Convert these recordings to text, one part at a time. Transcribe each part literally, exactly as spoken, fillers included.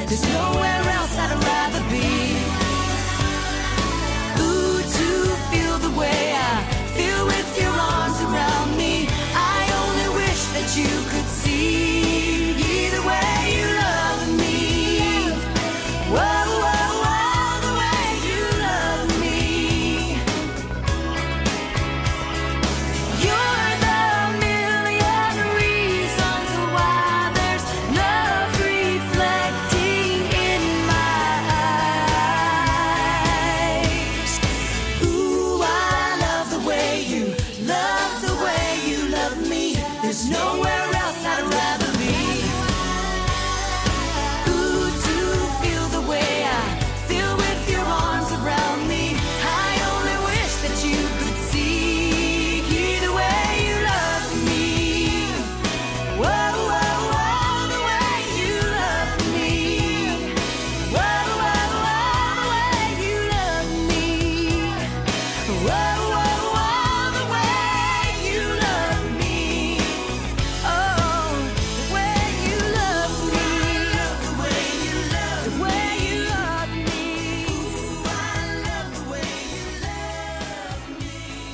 There's nowhere else I'd rather be. Ooh, to feel the way I feel with your arms around me. I only wish that you could see the way you love me. Whoa, whoa, whoa, the way you love me. You're the million reasons why there's love reflecting in my eyes. Ooh, I love the way you love the way you love me. There's nowhere else I'd rather be. Ooh, to feel the way I feel with your arms around me. I only wish that you could see the way you love me. Whoa, whoa, whoa, the way you love me. Whoa, whoa, whoa, the way you love me. Whoa, whoa, whoa, the way you love me. Oh, the way you love me. The way you love me. The way you love me. Ooh, I love the way you love me.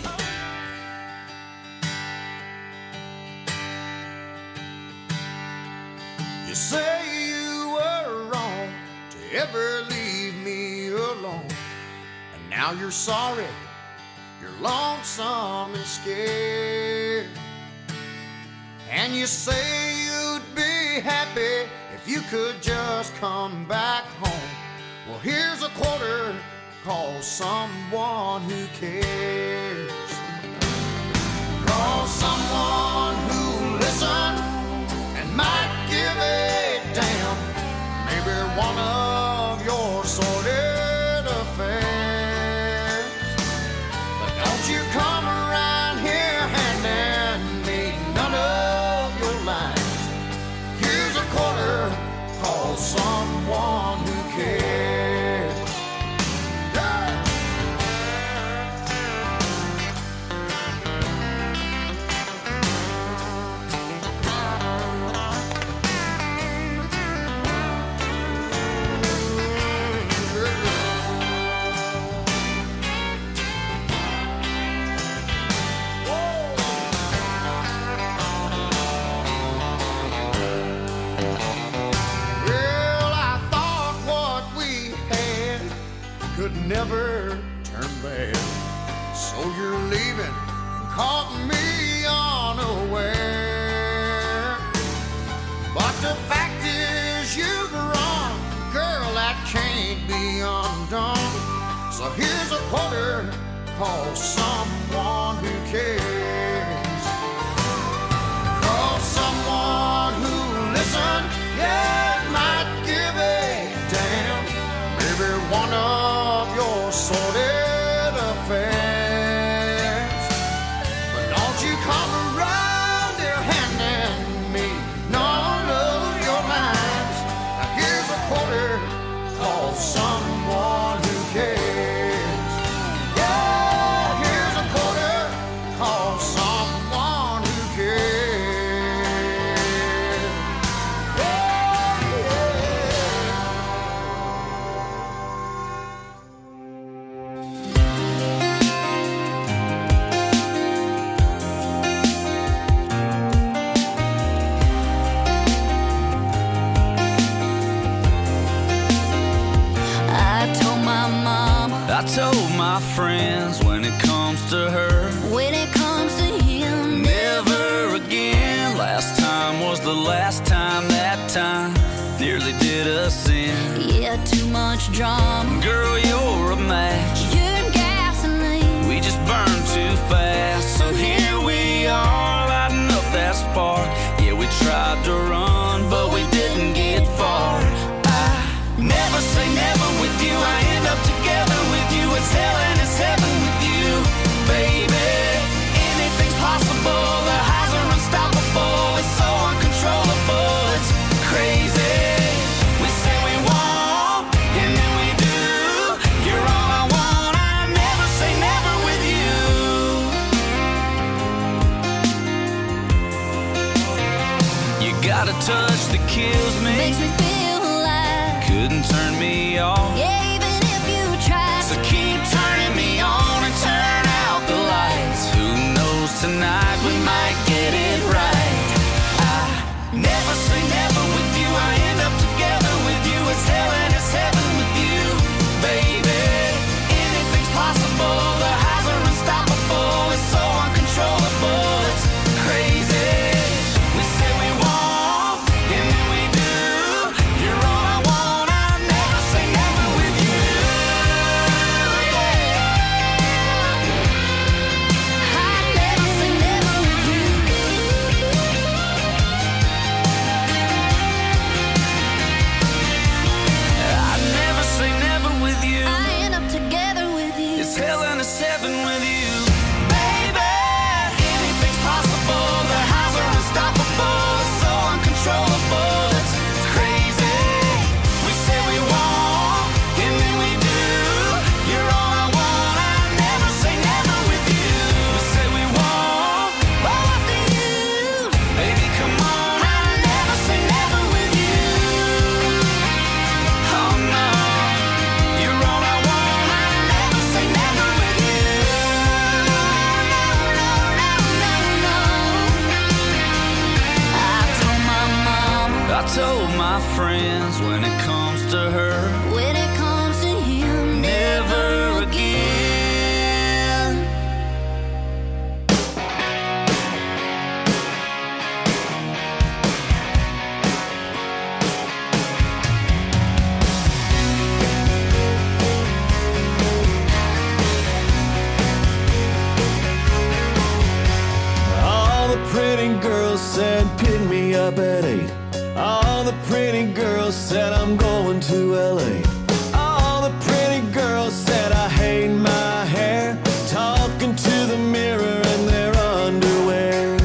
You say you were wrong to ever leave me alone, and now you're sorry, you're lonesome and scared. And you say you'd be happy if you could just come back home. Well, here's a quarter, call someone who cares. Call someone who'll listen and might give a damn. Maybe one of your sordid affairs. But don't you come around here handing me none of your lines. Here's a quarter, call someone who cares. Yeah. Well, I thought what we had could never turn bad. So you're leaving, caught me unaware. But the fact is you've run, girl, that can't be undone. So here's a quarter, call someone who cares. Call someone who'll listen, yeah, might give a damn. Maybe one of your sordid affairs. But don't you come around there handing me none of your lines. Now here's a quarter, call someone who cares. Yeah, here's a quarter, call someone who cares. Yeah, I told my mom, I told my friends when it comes to her, when it comes to him, never again. Last time was the last time, that time nearly did us in. yeah, too much drama. Girl, you're a match, You're gasoline. we just burn too fast. So here we are, lighting up that spark. Yeah, we tried to run, but we didn't get far. I never say never with you, I end up together with you. It's hell and it's heaven with you, baby. Anything's possible, the highs are unstoppable. It's so uncontrollable, it's crazy. We say we won't, and then we do. You're all I want, I never say never with you. You got a touch that kills me, Makes me feel alive. turn me off. Yeah, even if you try. So keep turning me on and turn out the lights. Who knows, tonight we might get it right. I never say never with you. I end up together with you. It's hell and it's heaven with you, baby. Anything's possible. The highs are unstoppable. It's so uncontrollable. It's crazy. We say we won't, and then we do. You're all I want. I never say never with you. I never say never with you. I never say never with you. I end up together with you. It's hell and a seven with you, baby. Anything's possible. The highs are unstoppable. It's so uncontrollable. It's crazy. We say we won't, and then we do. You're all I want. I never say never with you. We say we won't, But what's the use? baby, come on. I never say never with you. Oh no, you're all I want. I never say never with you. No, no, no, no, no. I told my mom, I told my friends when it comes to her, when it comes to him, never again. All the pretty girls said pick me up at eight. All the pretty girls said I'm going to L A. All the pretty girls said I hate my hair, talking to the mirror in their underwear.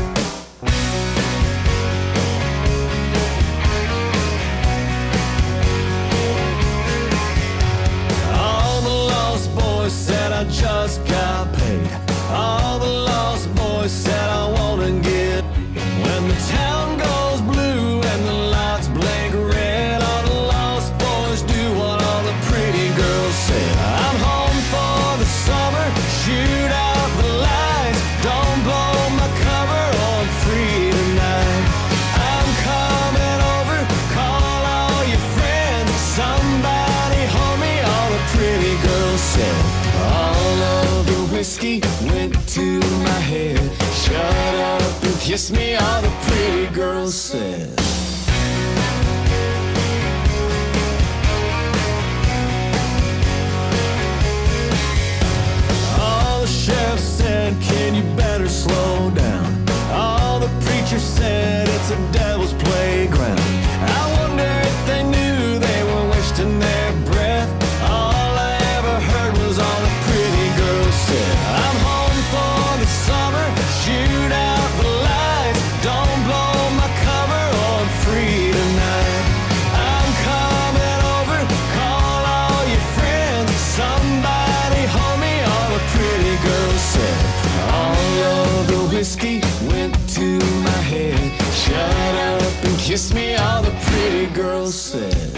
All the lost boys said I just got paid. All the lost boys said I wanna get. When the town goes blue and the lights blink red, all the lost boys do what all the pretty girls said. I'm home for the summer, shoot out the lights, don't blow my cover, on free tonight. I'm coming over, call all your friends, somebody hold me, all the pretty girls said. All of the whiskey went to my head, shut up and kiss me, all the pretty girls said. All the sheriff said, can you better slow down? All the preachers said, it's a devil's playground. I wonder if they knew they were wasting their breath. All I ever heard was all the pretty girls said. I'm home for the summer, shoot out the lights, don't blow my cover, on free tonight. I'm coming over, call all your friends, somebody hold me, all the pretty girls said. All of the whiskey went to my head, shut up and kiss me, all the pretty girls said.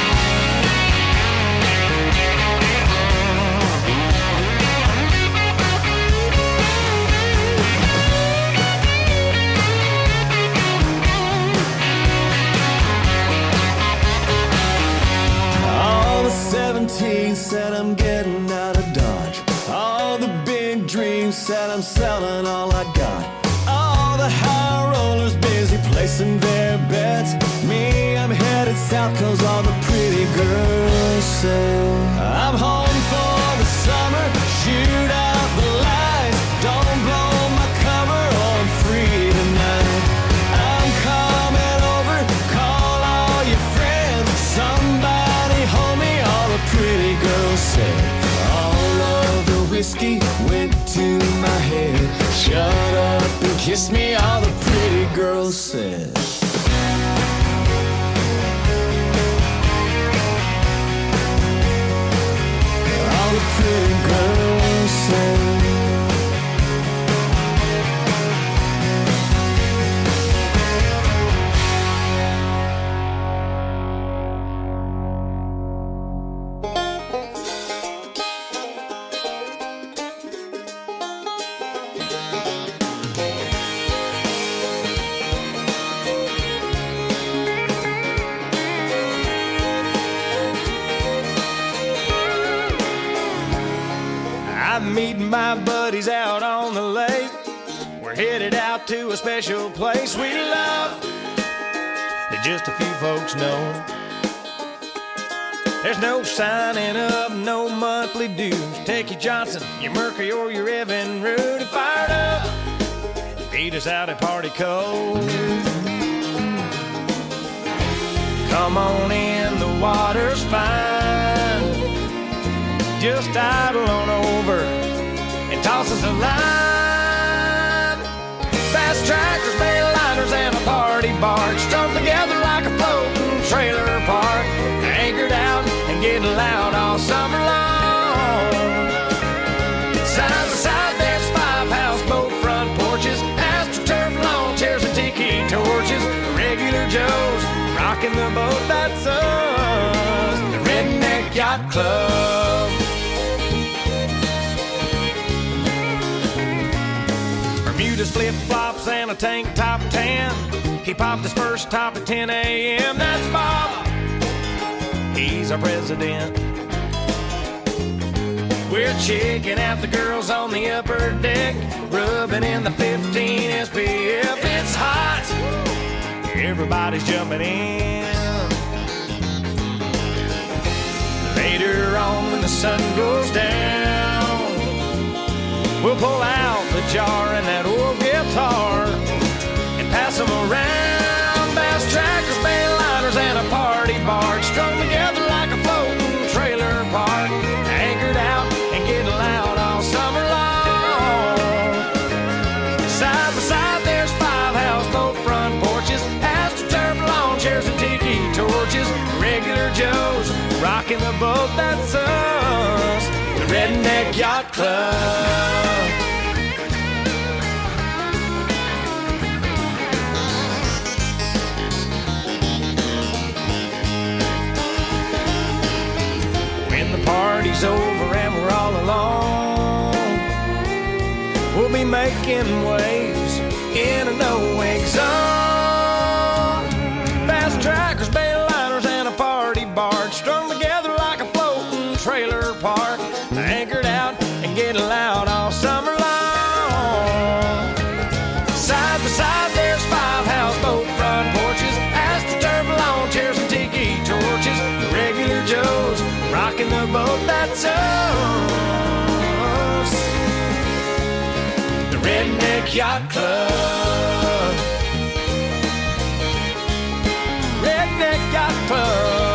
All the seventeen said I'm getting out of Dodge. All the big dreams said I'm selling all I got. All the high rollers busy placing their bets. Me, I'm headed south cause all the pretty girls say. I'm home for the summer, shoot out the lights, don't blow my cover, on free tonight. I'm coming over, call all your friends, somebody hold me, all the pretty girls said. All of the whiskey went to my head, shut up and kiss me, all the pretty girls said. All the pretty girls said. meeting my buddies out on the lake. We're headed out to a special place we love that just a few folks know. There's no signing up, no monthly dues. Take your Johnson, your Mercury, or your Evan Rudy fired up. Meet us out at Party Cove. Come on in, the water's fine. Just idle on over and toss us a line. Fast tractors, Bayliners, and a party barge strung together like a floating trailer park. Anchored out and getting loud all summer long. Side by side, there's five houseboat front porches, AstroTurf lawn chairs and tiki torches. Regular Joes rocking the boat, that's us, the Redneck Yacht Club. Bermuda's flip-flops and a tank top tan. He popped his first top at ten a.m. That's Bob, he's our president. We're checking out the girls on the upper deck, rubbing in the fifteen S P F. It's hot, everybody's jumping in. Later on when the sun goes down, we'll pull out the jar and that old guitar and pass them around. Bass trackers, Bayliners, and a party barge strung together like a floating trailer park. Anchored out and getting loud all summer long. Side by side, there's five houseboat front porches, AstroTurf lawn chairs and tiki torches. Regular Joes rocking the boat, that's us, the Redneck Yacht Club. When the party's over and we're all alone, we'll be making waves in a no-wake zone. Fast trackers, Bayliners, and a party barge strung together like a floating trailer park. Anchored out and getting loud all summer long. Side by side, there's five houseboat front porches, AstroTurf lawn chairs and tiki torches. The Regular Joes rocking the boat, that's us, the Redneck Yacht Club. Redneck Yacht Club.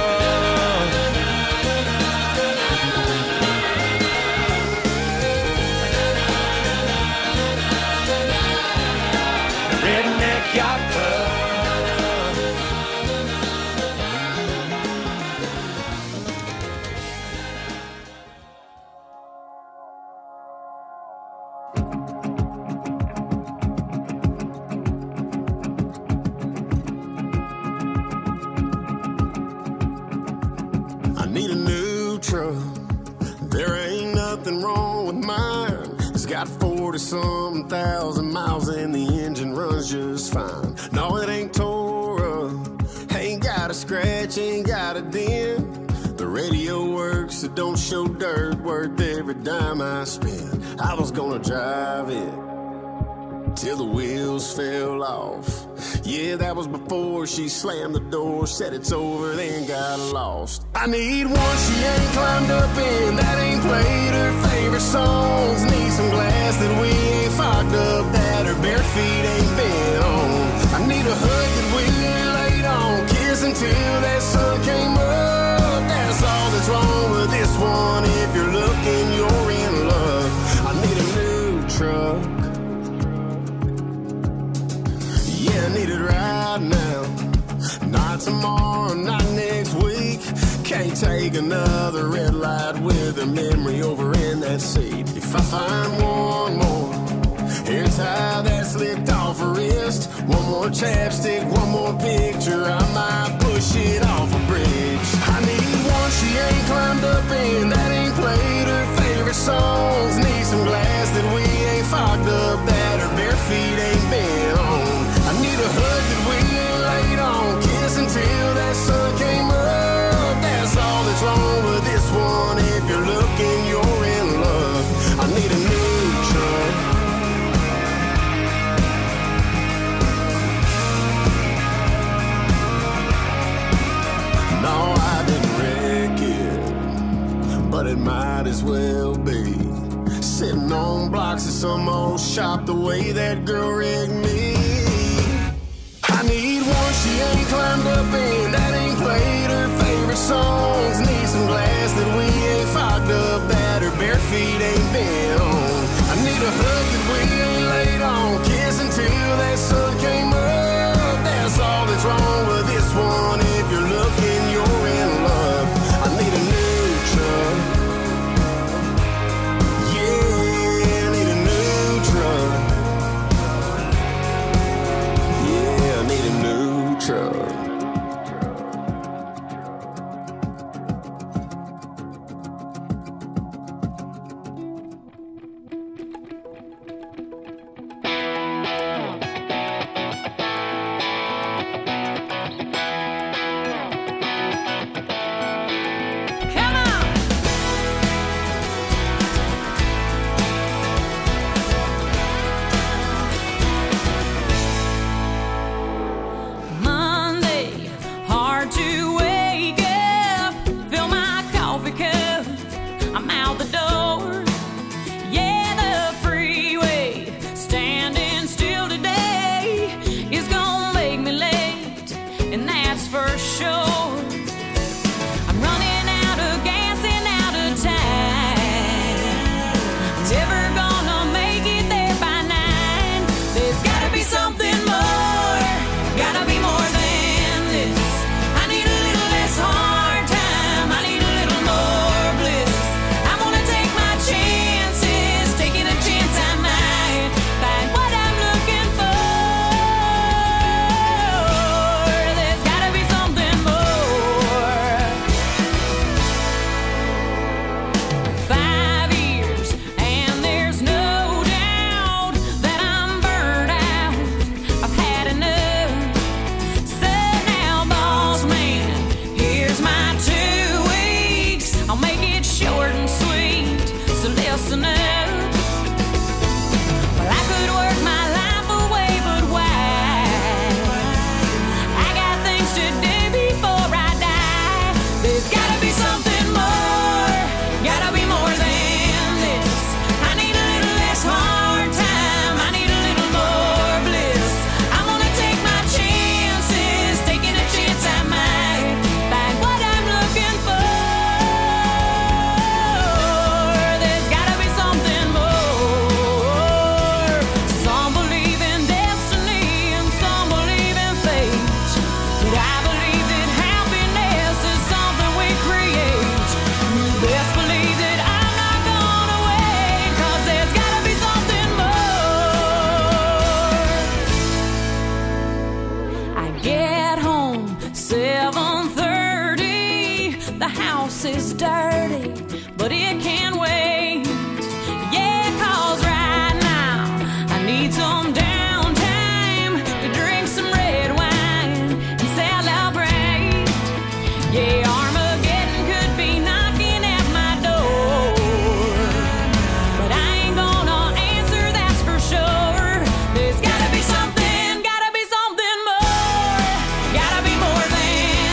The Redneck Yacht Club. I need a new truck. There ain't nothing wrong with mine. It's got forty-something thousand miles and the engine runs just fine. No, it ain't tore up, ain't got a scratch, ain't got a dent. The radio works, it don't show dirt, worth every dime I spend. I was gonna drive it till the wheels fell off. Yeah, that was before she slammed the door, said it's over, then got lost. I need one she ain't climbed up in, that ain't played her favorite songs. Need some glass that we ain't fogged up, that her bare feet ain't been on. I need a hood that we laid on, kiss until that sun came up. That's all that's wrong with this one. If you're looking, you're in luck. I need a new truck. Yeah, I need it right now. Not tomorrow, not next week. Can't take another red light with a memory over in that seat. If I find one more hair tie that's slicked off her wrist, one more chapstick, one more picture, I might push it off a bridge. I need one she ain't climbed up in, that ain't played her favorite songs. Need some glass that we ain't fogged up, that her bare feet ain't been on. I need a hood that we ain't laid on, kiss until that sun came up. That's all that's wrong with this one. If you're looking, you're in love. I need a it might as well be. Sitting on blocks of some old shop the way that girl rigged me. I need one she ain't climbed up in, that ain't played her favorite songs. Need some glass that we ain't fogged up, that her bare feet ain't been on. I need a hug that we ain't laid on, kiss until that sun came up. That's all that's wrong with this one. If you're looking, you're in love. I need a new truck. Yeah, I need a new truck. Yeah, I need a new truck.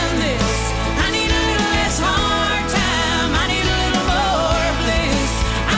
I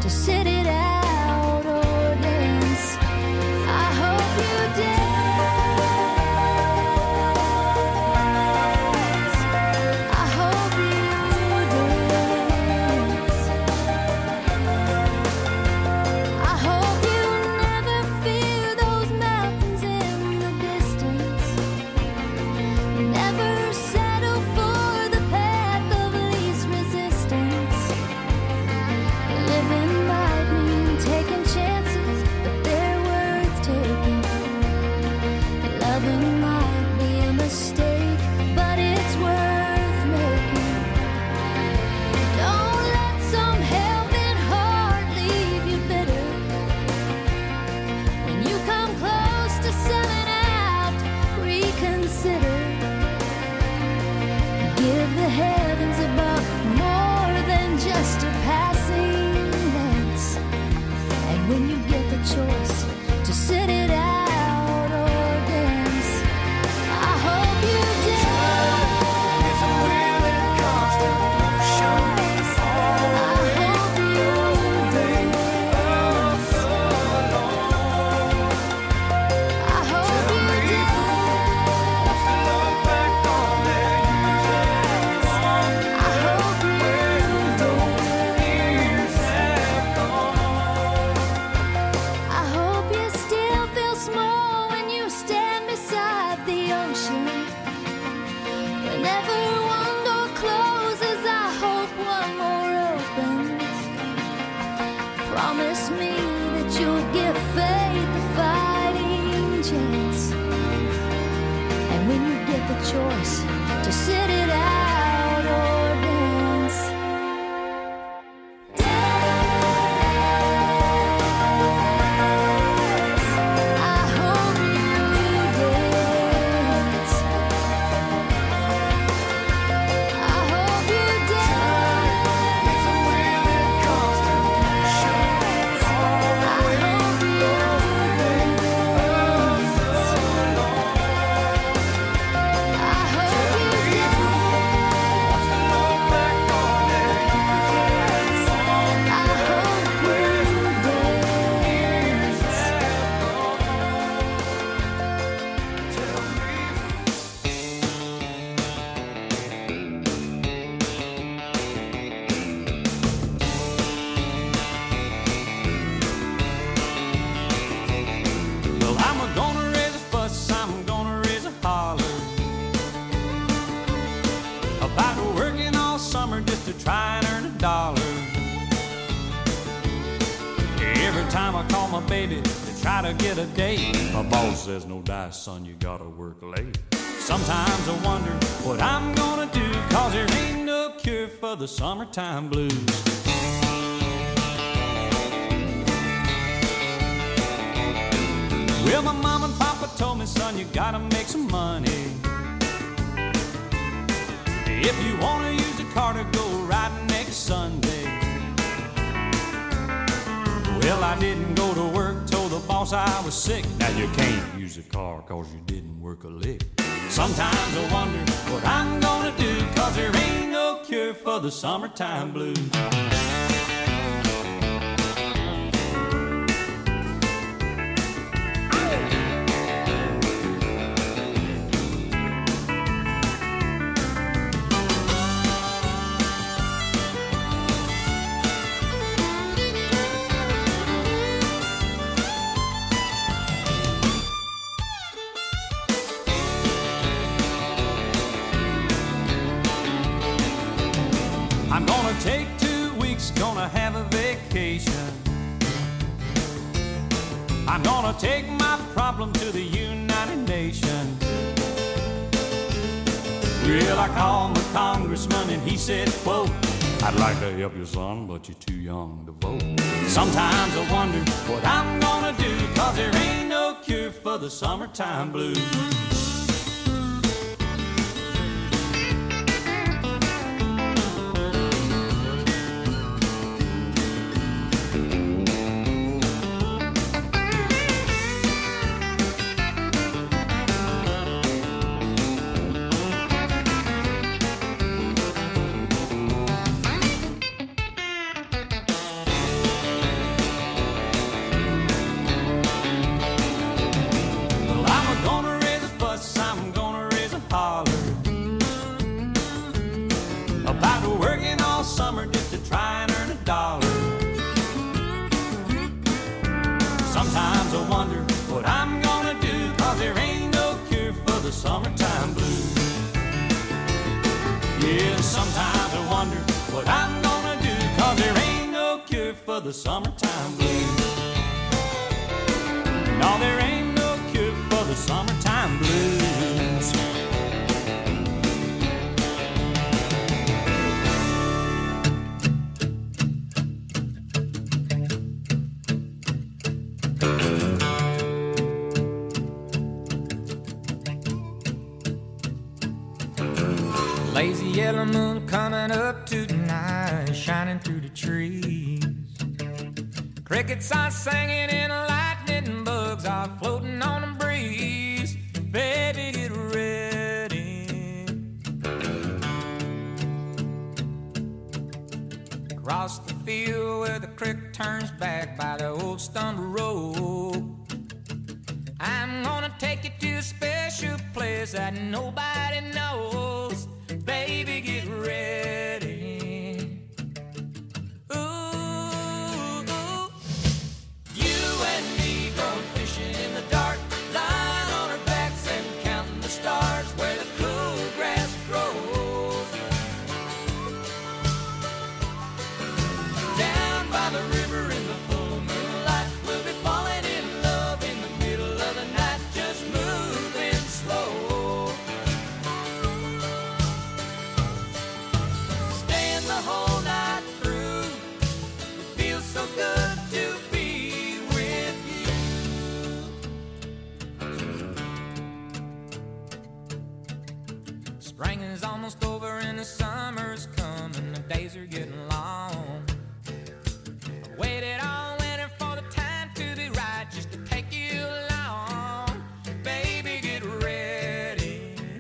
to sit it out or dance. I hope you dance. I hope you dance. I hope you never fear those mountains in the distance. Never settle for the path of least resistance. Living might mean taking chances, but they're worth taking. Loving might be a mistake, but it's worth making. Don't let some helping heart leave you bitter. When you come close to selling out, reconsider. Give the heavens above more than just a passing glance. And when you get the choice to sit it out or dance, I hope you dance. It's a willing constant motion I hope you dance. I hope you dance. Look back on their years have gone. I hope you Years have gone. I hope you still feel small when you stand beside the ocean. Whenever one door closes, I hope one more opens. Promise me that you'll give faith a fighting chance. And when you get the choice to sit it out or dance, dance. I hope you dance. I hope you dance. It's a willing constant motion I hope you dance. I hope you dance. Look back on their years have gone. I hope you dance. Well, I'm a gonna raise a fuss, I'm gonna raise a holler about working all summer just to try and earn a dollar. Every time I call my baby to try to get a date, my boss says, no dice, son, you gotta work late. Sometimes I wonder what I'm gonna do, cause there ain't no cure for the summertime blues. Well, my mom and papa told me, son, you gotta make some money. If you wanna use a car to go riding next Sunday. Well, I didn't go to work, told the boss I was sick. Now you can't use a car cause you didn't work a lick. Sometimes I wonder what I'm gonna do, cause there ain't no cure for the summertime blues. I'm gonna take two weeks, gonna have a vacation. I'm gonna take my problem to the United Nations. Well, I called my congressman and he said, quote, I'd like to help you, son, but you're too young to vote. Sometimes I wonder what I'm gonna do, cause there ain't no cure for the summertime blues. the summertime blues. Yeah, and sometimes I wonder what I'm gonna do, 'cause there ain't no cure for the summertime blues. No, there ain't no cure for the summertime blues. Lazy yellow moon coming up tonight, shining through the trees. Crickets are singing and lightning bugs are floating on the breeze. Baby, get ready. Across the field where the creek turns back by the old stone road, I'm gonna take you to a special place that nobody knows. Baby, get ready. Ooh, ooh. You and me going fishing in the dark, lying on our backs and counting the stars where the cool grass grows. Down by the river in the full moonlight, we'll be falling in love in the middle of the night, just moving slow. The whole night through, it feels so good to be with you. Spring is almost over and the summer's coming, the days are getting long. I waited all winter for the time to be right, just to take you along. Baby, get ready.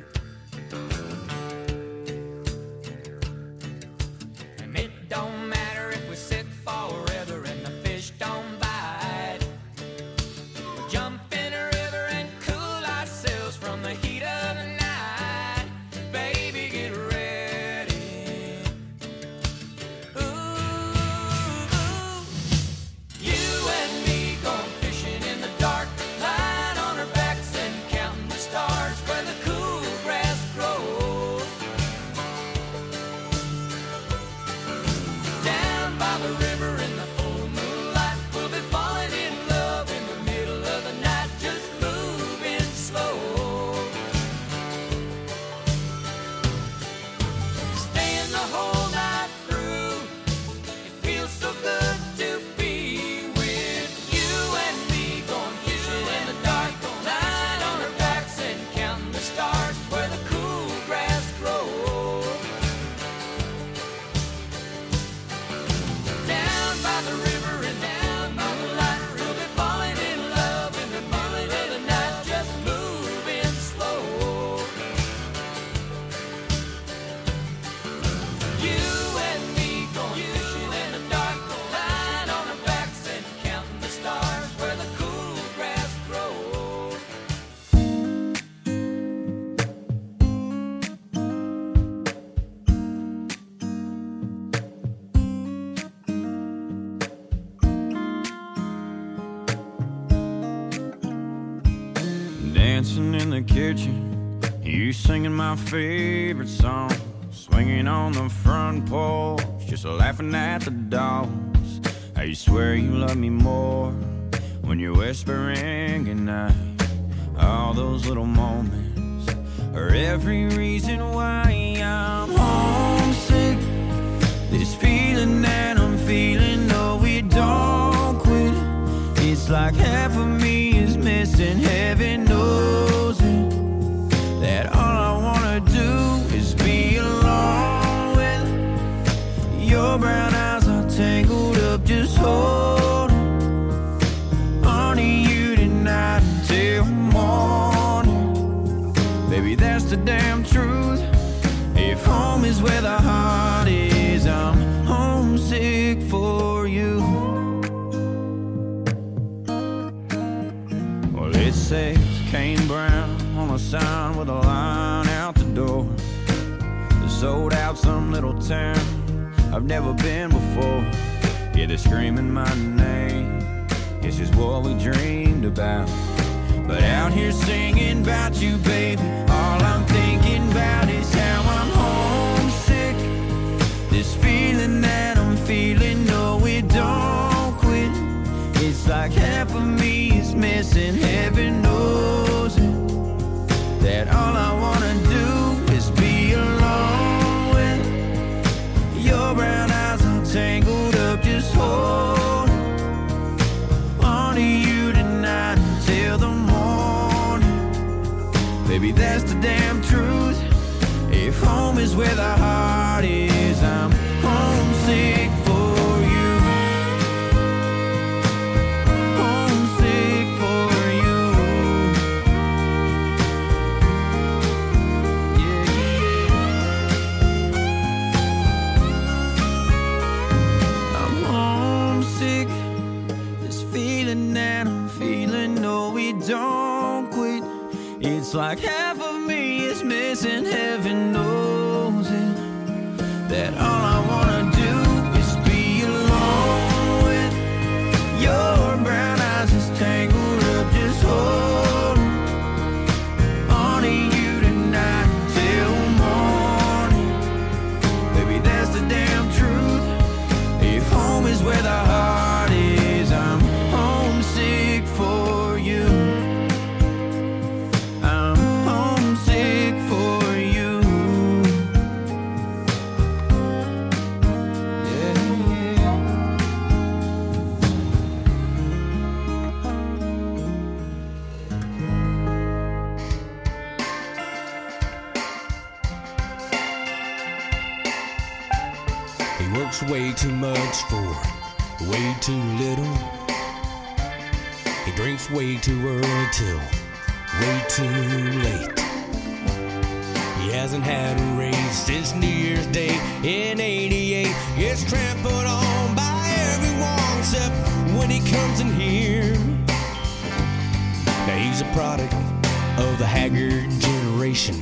Don't matter if we sit forever and the fish don't bite. We'll jump in a river and cool ourselves from the heat of the night. Baby, get ready. Ooh, ooh. You and me going fishing in the dark, lying on our backs and counting the stars where the cool grass grows. Down by the river in the full moonlight, we'll be falling in love in the middle of the night, just moving slow. Staying the whole night through, it feels so good to be with you and me going fishing in the dark, lying on our backs and counting the stars where the cool grass grows. Down by the river and down by the light, we'll be falling in love in the middle of the night, just moving slow. You and me going fishing in the dark, lying on our backs and counting the stars where the cool grass grows. Dancing in the kitchen, you singing my favorite song, swinging on the front porch, just laughing at the dogs. I swear you love me more when you're whispering goodnight. All those little moments are every reason why I'm homesick. This feeling that I'm feeling, no, we don't quit. It's like half of me is missing, heaven knows it. That all I wanna do is be alone with your brown eyes are tangled up, just holding onto you tonight until morning. Baby, that's the damn truth. If home is where the heart is, I'm homesick for you. Well, it says Kane Brown on a sign with a line out the door. Sold out some little town I've never been before. Yeah, they're screaming my name. This is what we dreamed about. But out here singing about you, baby, all I'm thinking about is how I'm homesick. This feeling that I'm feeling, no, it don't quit. It's like half of me is missing, heaven knows it. That all I wanna do is be alone with your brown eyes all tangled up, just hold on to you tonight until the morning. Baby, that's the damn truth. If home is where the heart is, I'm homesick for you. Homesick for you. Yeah, yeah. I'm homesick. This feeling that I'm feeling, no, it don't quit. It's like half of me is missing, heaven knows it. That all I wanna do is be alone with your brown eyes just tangled up, just hold on to you tonight until morning. Baby, that's the damn truth. If home is where the heart is, I'm homesick for you. I'm homesick for you. Yeah, yeah. He works way too much for way too little. He drinks way too early till way too late. He hasn't had a raise since New Year's Day in eighty-eight. Gets trampled on by everyone except when he comes in here. Now he's a product of the haggard generation.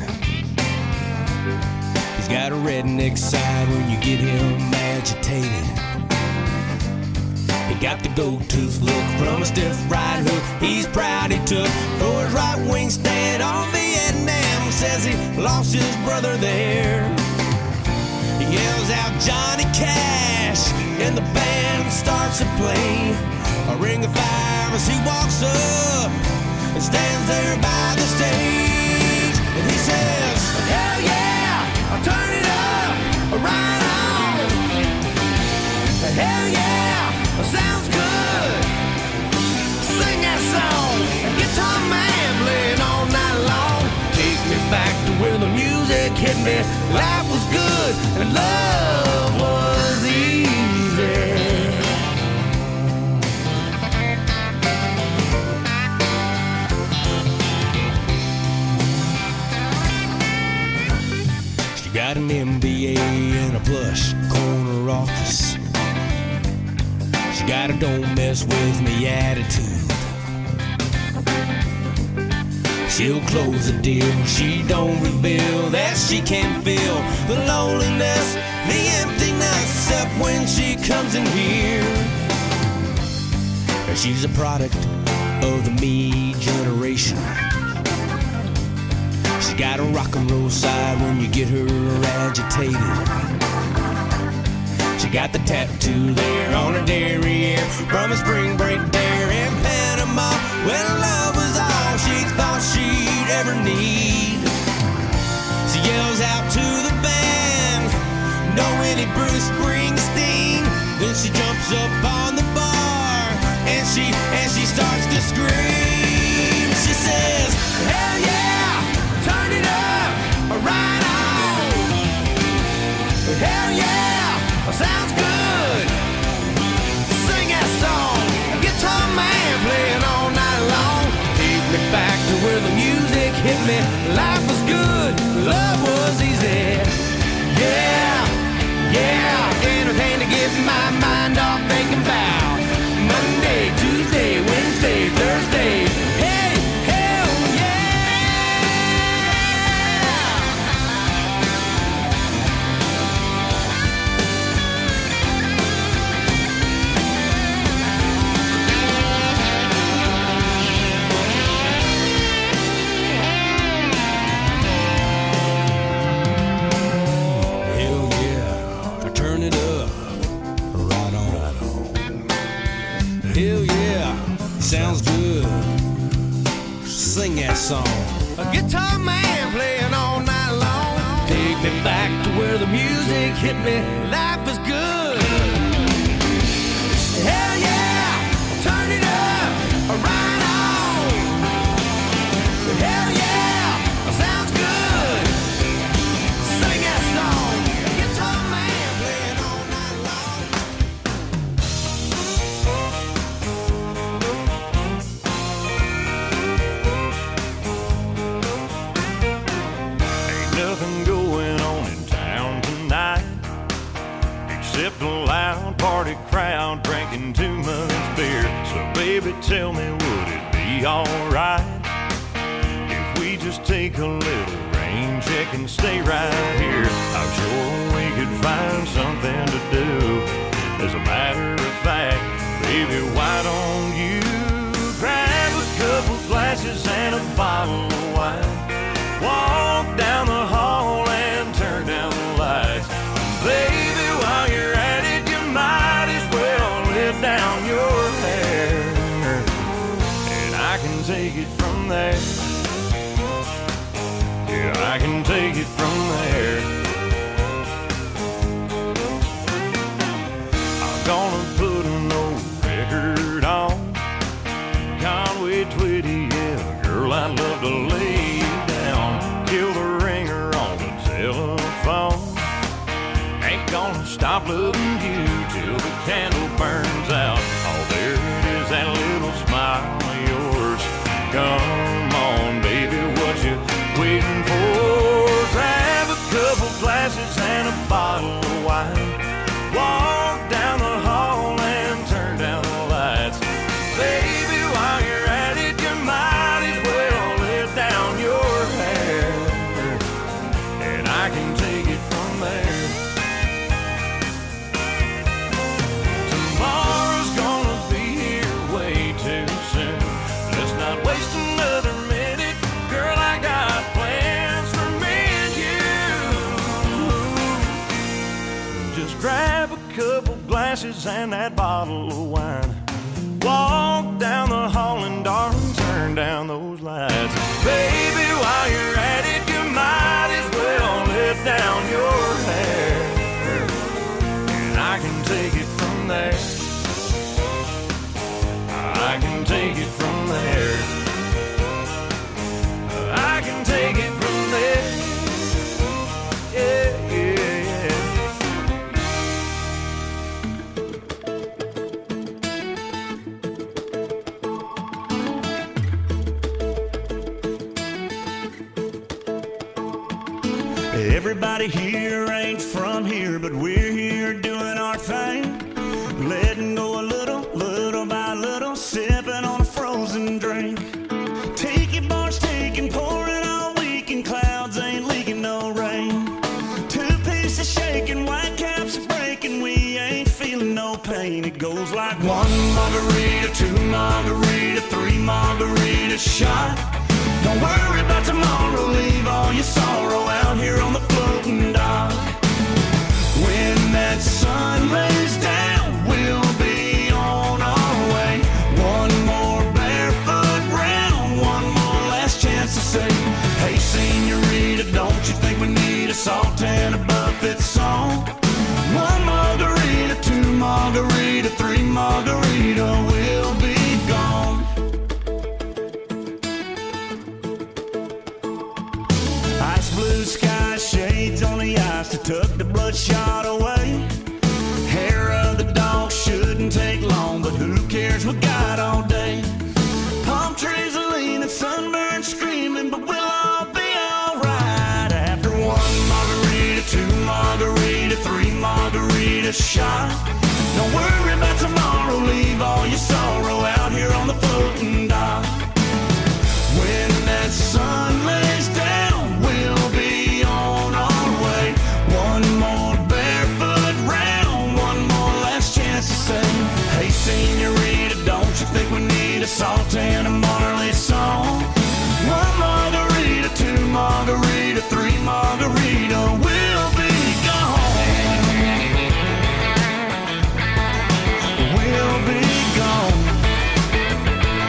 He's got a redneck side when you get him agitated. He got the gold-tooth look from a stiff right hook he's proud he took for his right-wing stand on Vietnam. Says he lost his brother there. He yells out Johnny Cash and the band starts to play a ring of fire as he walks up and stands there by the stage. And he says, hell yeah, I'll turn it up, right on. Hell yeah, sounds good. Sing that song, guitar man playing all night long. Take me back to where the music hit me. Life was good and love was easy. She got an M B A and a plush corner office. She got a don't mess with me attitude. She'll close the deal, she don't reveal that she can feel the loneliness, the emptiness, except when she comes in here. She's a product of the me generation. She got a rock and roll side when you get her agitated. She got the tattoo there on her derriere from a spring break there in Panama when love was all she thought she'd ever need. She yells out to the band, know any Bruce Springsteen? Then she jumps up on the bar and she and she starts to scream. She says, hell yeah, turn it up, right on. Hell yeah, sounds good. Sing that song, guitar man playing all night long. Take me back to where the music hit me. Life was good, love was easy. Yeah, yeah, anything to get my mind off thinking about Monday, Tuesday, Wednesday, Thursday. Hey, hell yeah. sounds good. Sing that song. A guitar man playing all night long. Take me back to where the music hit me. Life is good. Hell yeah, turn it up, right on. Hell yeah, sounds good. Sing that song. Guitar man playing all night long. Ain't nothing going on in town tonight except a loud party crowd drinking too much beer. So baby, tell me, would it be alright if we just take a little rain check and stay right here? I'm sure we could find something to do. As a matter of fact, baby, why don't you grab a couple glasses and a bottle of wine? Walk down the hall and turn down the lights. Baby, while you're at it, you might as well let down your hair, and I can take it from there. Yeah, I can take it from there. I'm gonna put an old record on Conway Twitty, yeah, girl, I'd love to lay you down. Kill the ringer on the telephone. Ain't gonna stop loving you till the candle burns out. Oh, there it is, that little smile of yours. Come on, baby, what you waiting for? Grab a couple glasses and a bottle of wine. Walk down the hall and turn down the lights. Baby, while you're at it, you might as well let down your hair, and I can take it from there. Tomorrow's gonna be here way too soon. Let's not waste another minute. Girl, I got plans for me and you. Just grab a couple glasses and that bottle of wine. Walk down the hall and darling, turn down those lights. Baby, while you're at it, you might as well let down your hair, and I can take it from there. I can take it from there. I can take it from there. Yeah, yeah, yeah. Everybody here ain't from here, but we're here doing our thing. Letting go a little, little by little, sipping on a frozen drink. Tiki bars taking, pouring all weekend, clouds ain't leaking no rain. Two pieces shaking, white caps are breaking, we ain't feeling no pain. It goes like one margarita, two margarita, three margarita shot. Don't worry about tomorrow, leave all your sorrow out here on the floating dock. When that sun lays down, we'll be on our way. One more barefoot round, one more last chance to say, hey senorita, don't you think we need a salt and a buffet song? One margarita, two margarita, three margarita, we'll be gone. Ice blue sky, shades on the ice to tuck the bloodshot away. Hair of the dog shouldn't take long, but who cares, we got all day. Palm trees are leaning, sunburned screaming, but we'll all be alright. After one margarita, two margarita, three margarita shot. Don't worry about tomorrow, leave all your sorrow out here on the floating dock. When that sun lays down, we'll be on our way. One more barefoot round, one more last chance to say, hey senorita, don't you think we need a salt and a Marley song? One margarita, two margarita, three margarita, we'll be gone. We'll be gone.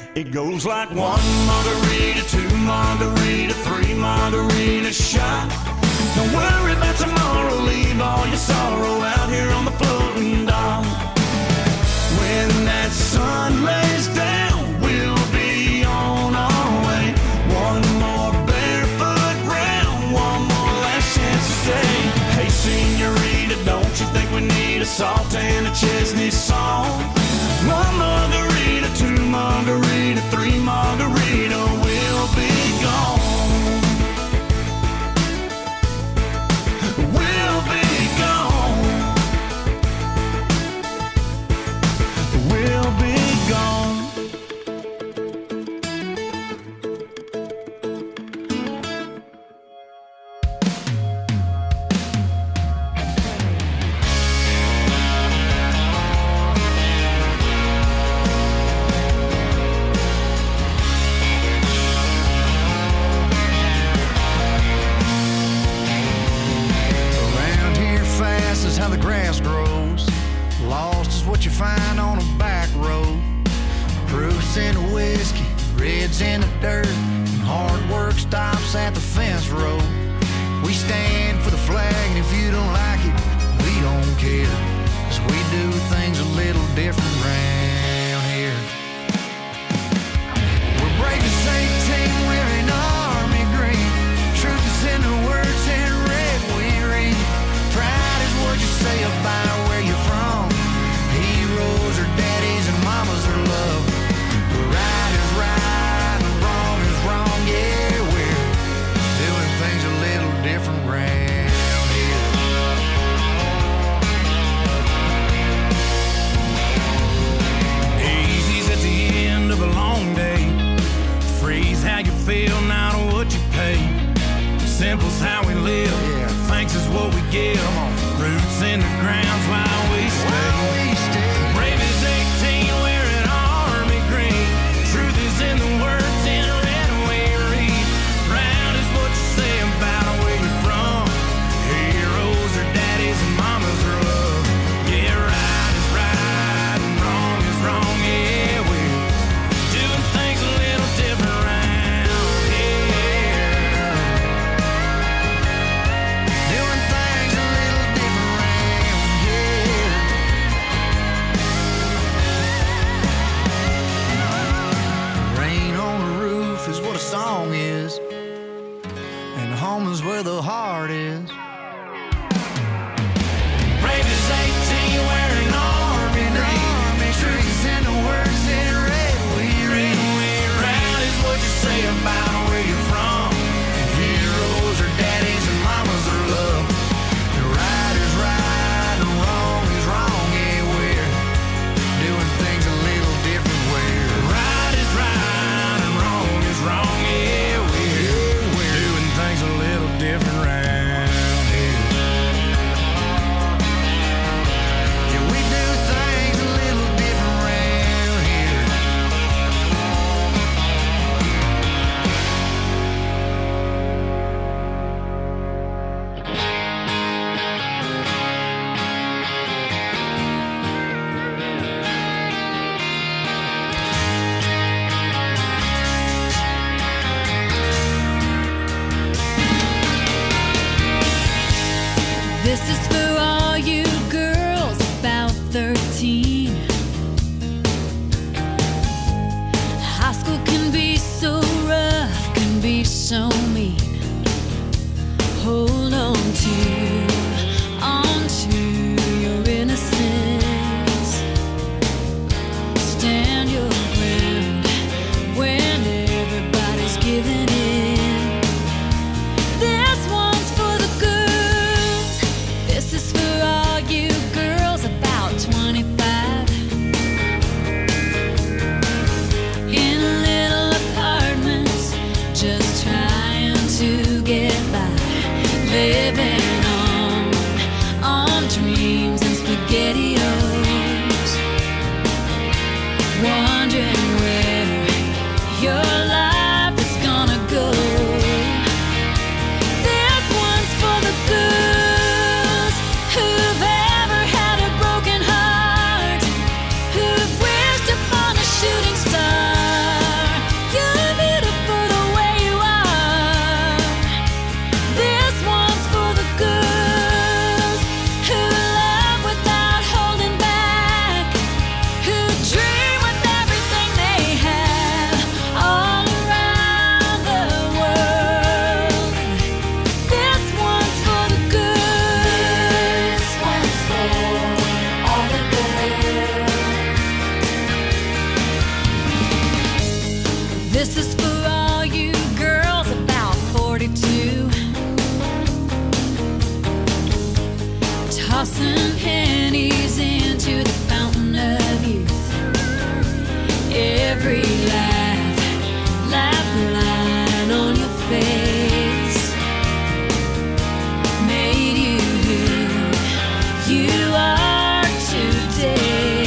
It goes like one margarita, two margarita, three margarita shot. Don't worry about tomorrow, leave all your sorrow out here on the floating dock. When that sun lays down, we'll be on our way. One more barefoot round, one more last chance to say, hey senorita, don't you think we need a salt and a Chesney song? One margarita, two margarita, three margarita, we'll be gone. We'll be gone. We'll be gone. How the grass grows. Lost is what you find on a back road. Proofs in the whiskey, reds in the dirt, and hard work stops at the fence road. We stand for the flag, and if you don't like it, we don't care, 'cause we do things a little different round here. We're brave as eighteen, wearing army green. Truth is in the words in red we read. Pride is what you say about where you're from. Heroes are daddies and mamas are love. Right is right and wrong is wrong. Yeah, we're doing things a little different round here. Easy's at the end of a long day. Free's how you feel, not what you pay. Simple's how we live. Yeah. Thanks is what we give. Roots in the ground's why we stay. While we stay. Brave as eighteen, wearing army green. Truth is in the words in red we read. Proud is what you say about where you're from. Heroes are daddies and mamas are love. Yeah, right is right and wrong is wrong. Yeah, we're doing things a little different round here. Doing things a little different round here. Rain on the roof is what a song is, and home is where the heart is. Brave as eighteen, wearing army green. Truth is in the words in red we read. Proud is what you say about where you're from. Heroes are daddies and mamas are love. The right is right and wrong is wrong. Yeah, we're doing things a little different. We're Right is right and wrong is wrong. Yeah, we're doing things a little different round here. yeah, we do things a little different round here. This is for all you girls about thirteen. High school can be so rough, can be so mean. Hold on to, on to your innocence. Stand your ground when everybody's giving in. This one's for the girls. This is for all you girls about twenty-five. In little apartments, just trying every laugh, laugh line on your face made you who you are today.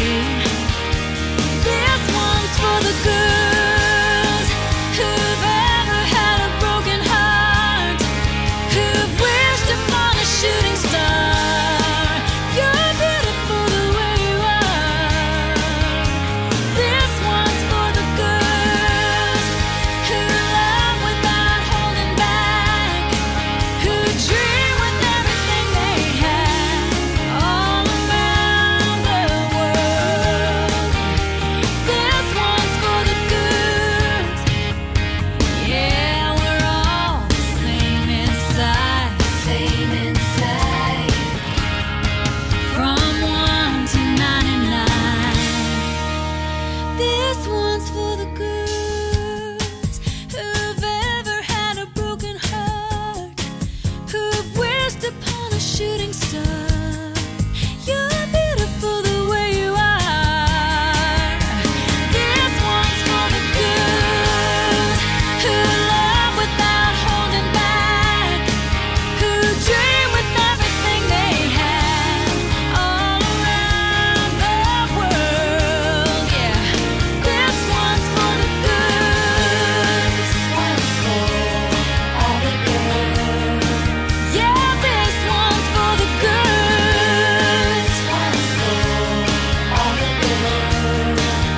This one's for the girls who've ever had a broken heart, who've wished upon a shooting star. You're beautiful the way you are. This one's for the girls who love without holding back, who dream with everything they have all around the world. This one's for the girls. Yeah, we're all the same inside, same inside. From one to ninety-nine. This one's for the girls who've ever had a broken heart, who've wished upon a shooting star. You're beautiful the way you are. This one's for the girls who love without holding back, who dream with everything they have all around the world. Yeah, this one's for the girls. One's for all the girls. Yeah, this one's for the girls. One's for all the girls.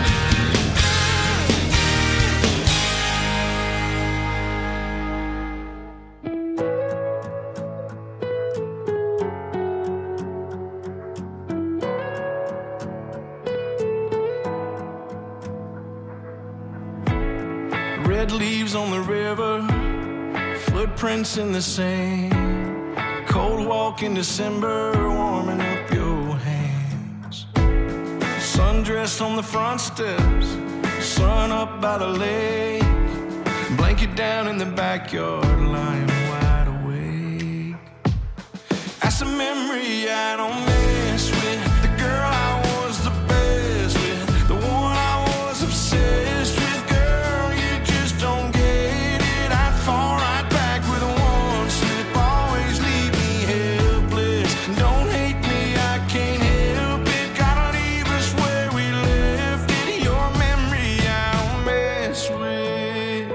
Red leaves on the river, footprints in the sand. Cold walk in December, warming up your hands. Sundress on the front steps, sun up by the lake. Blanket down in the backyard, lying wide awake. That's a memory I don't mess with. The girl I was the best with, the one I was obsessed with. Girl, you just don't get it. I'd fall right back with one slip. Always leave me helpless. Don't hate me, I can't help it. Gotta leave us where we left it. Your memory I don't mess with.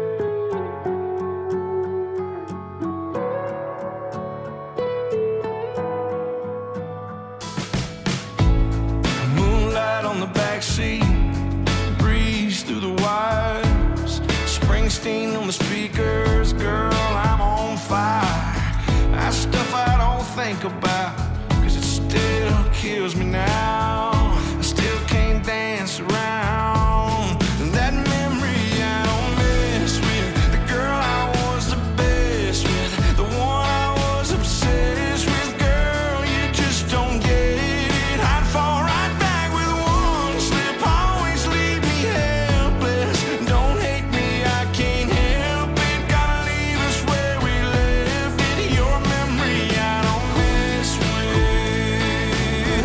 Moonlight on the backseat, breeze through the wires. Springsteen on the speakers, girl, I'm on fire. That stuff I don't think about, cause it still kills me now. I still can't dance around that memory I don't mess with. The girl I was the best with, the one I was obsessed with. Girl, you just don't get it. I'd fall right back with one slip. Always leave me helpless. Don't hate me, I can't help it. Gotta leave us where we left it. Your memory I don't mess with.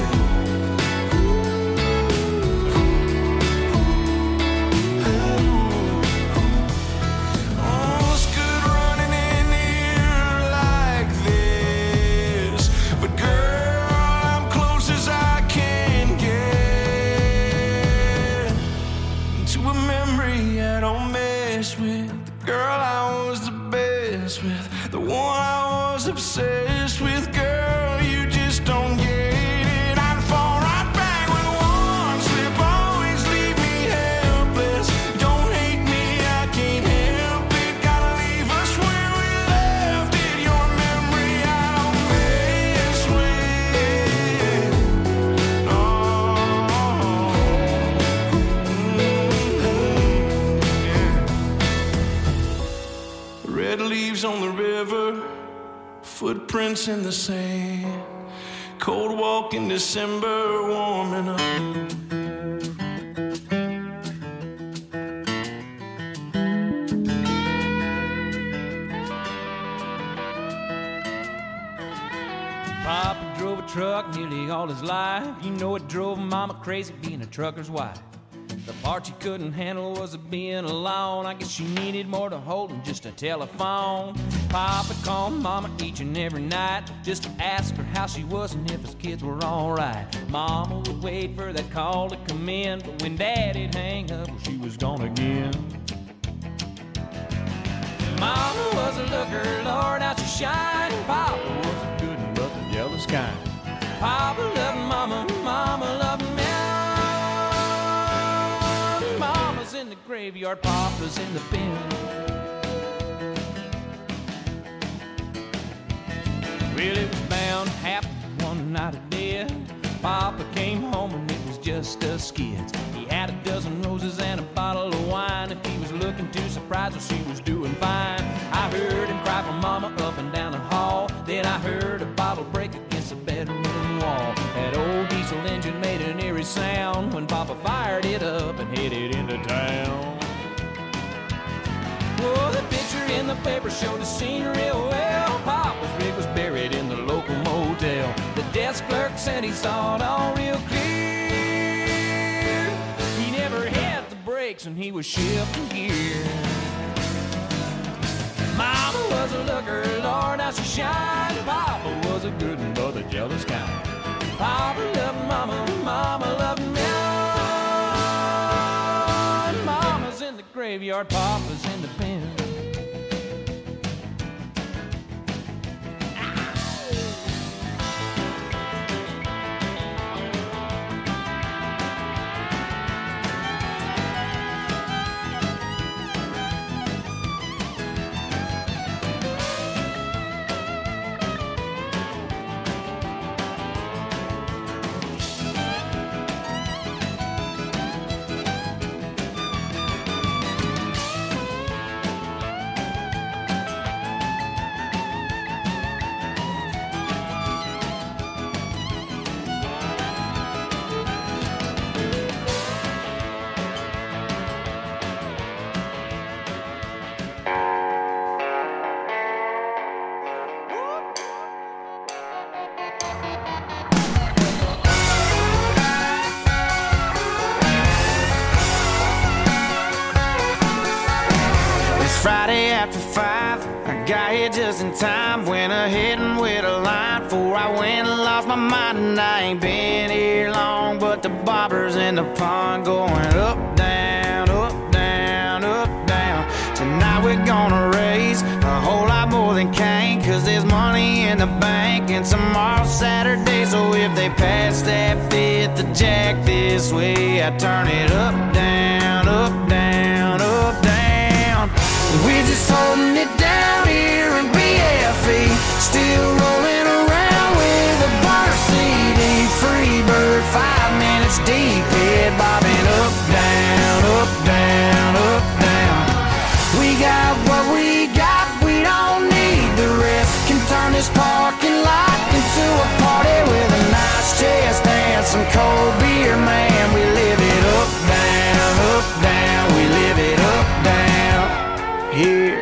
Oh, it's good running in here like this, but girl, I'm close as I can get to a memory I don't mess with. The girl I was the best with, the one I was obsessed with. Girl, you just don't get it. I'd fall right back with one slip. Always leave me helpless. Don't hate me, I can't help it. Gotta leave us where we left it. Your memory I don't mess with. No. Yeah. Red leaves on the river, footprints in the sand. Cold walk in December, warming up. Papa drove a truck nearly all his life. You know it drove Mama crazy being a trucker's wife. The part she couldn't handle was being alone. I guess she needed more to hold than just a telephone. Papa called Mama each and every night just to ask her how she was and if his kids were alright. Mama would wait for that call to come in, but when Daddy'd hang up, well, she was gone again. Mama was a looker, Lord, how she shined. Papa was a good one, but the jealous kind. Papa loved Mama, Mama loved me. Mama's in the graveyard, Papa's in the bin. Well, it was bound to happen one night of death. Papa came home and it was just us kids. He had a dozen roses and a bottle of wine. If he was looking too surprised, well, she was doing fine. I heard him cry for Mama up and down the hall. Then I heard a bottle break against the bedroom wall. That old diesel engine made an eerie sound when Papa fired it up and headed into town. Well, the picture in the paper showed the scene real well. Papa's rig was buried in the local motel. The desk clerk said he saw it all real clear. He never had the brakes and he was shifting gear. Mama was a looker, Lord, how she shined. Papa was a good one, but the jealous kind. Papa loved Mama, Mama loved me. Mama's in the graveyard, Papa's in the pen. Friday after five, I got here just in time. Went ahead and wait a line before I went and lost my mind. And I ain't been here long, but the bobbers in the pond going up, down, up, down, up, down. Tonight we're gonna raise a whole lot more than Cain, cause there's money in the bank and tomorrow's Saturday. So if they pass that fifth of Jack this way, I turn it up, down, up, down, up, down. We're just holding it down here in B F E, still rolling around with a bar C D. Free bird, five minutes deep, head bobbing up, down, up, down, up, down. We got what we got, we don't need the rest. Can turn this parking lot into a party with a nice chest and some cold beer, man. We live it up, down, up, down. We live it up, down. Here.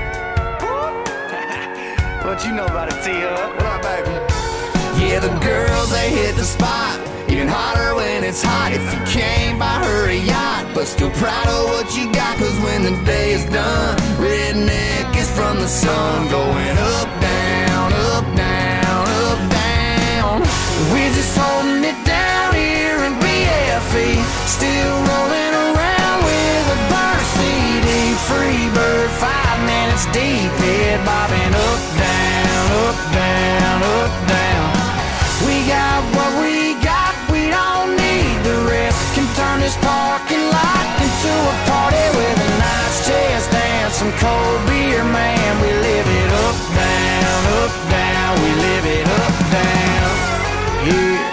What you know about it, T-Up? What up, baby? Yeah, the girls, they hit the spot. Even hotter when it's hot. If you can't buy her a yacht, but still proud of what you got. Cause when the day is done, redneck is from the sun. Going up, down, up, down, up, down. We're just holding it down here in B F E, still rolling around with a bar C D. Free bird, five minutes deep, head bobbing up, down, up, down, up, down. We got what we got, we don't need the rest. Can turn this parking lot into a party with a nice chest and some cold beer, man. We live it up, down, up, down. We live it up, down. Yeah.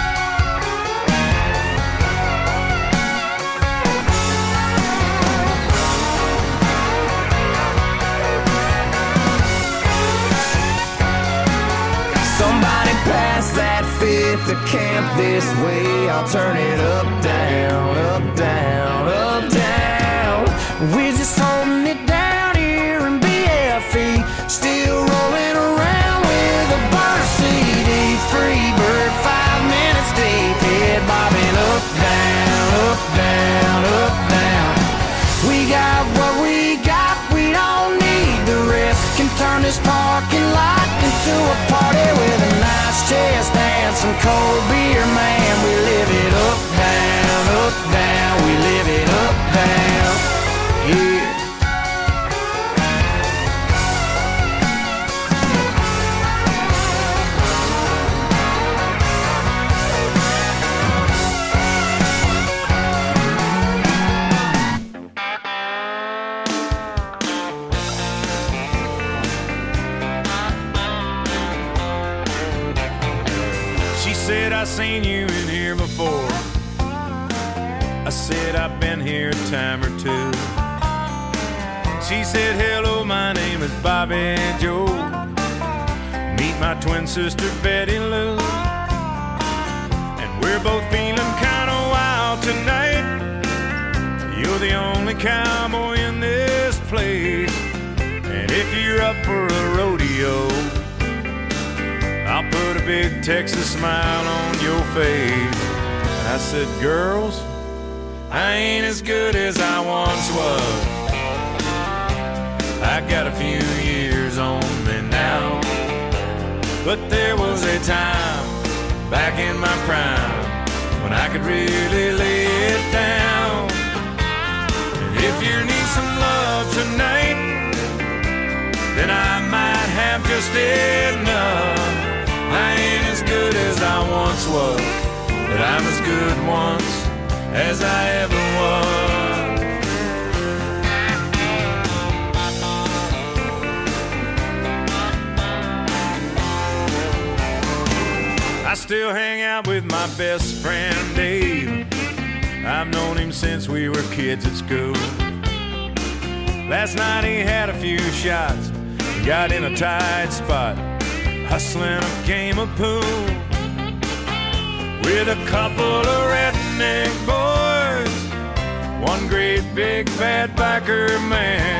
The camp this way, I'll turn it up, down, up, down, up, down. We're just holding it down here in B F E, still rolling around with a bar C D. Free bird, five minutes deep, head bobbing up, down, up, down, I seen you in here before. I said, I've been here a time or two. She said, hello, my name is Bobby Joe. Meet my twin sister, Betty Lou. And we're both feeling kind of wild tonight. You're the only cowboy in this place. And if you're up for a rodeo, I'll put a big Texas smile on your face. I said, girls, I ain't as good as I once was. I got a few years on me now. But there was a time back in my prime when I could really lay it down. And if you need some love tonight, then I might have just enough. I ain't as good as I once was, but I'm as good once as I ever was. I still hang out with my best friend Dave. I've known him since we were kids at school. Last night he had a few shots, got in a tight spot, hustling a game of pool with a couple of redneck boys, one great big bad biker man.